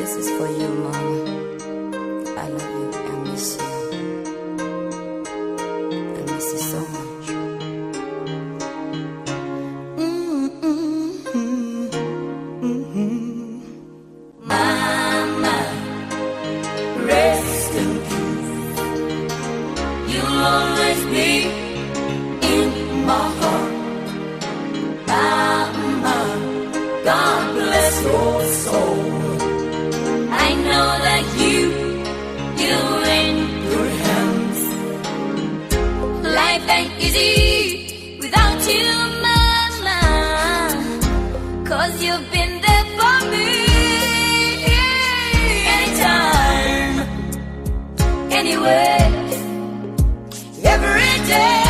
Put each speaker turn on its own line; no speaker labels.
is for you, Mama. I love you. I miss you. I miss you so much. Mama, rest in peace. You'll always be in my heart. Mama, God bless your soul. I know that you're in good hands. Life ain't easy without you, Mama, 'cause you've been there for me. Anytime, anywhere, every day.